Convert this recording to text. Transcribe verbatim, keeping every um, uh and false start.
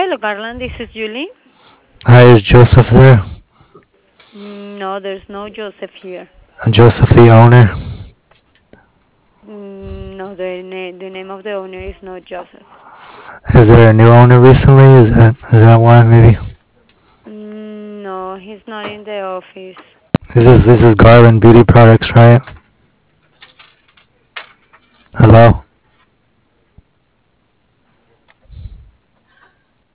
Hello, Garland. This is Julie. Hi, is Joseph there? Mm, No, there's no Joseph here. Joseph, the owner. Mm, No, the na- the name of the owner is not Joseph. Is there a new owner recently? Is that is that why maybe? Mm, No, he's not in the office. This is this is Garland Beauty Products, right? Hello.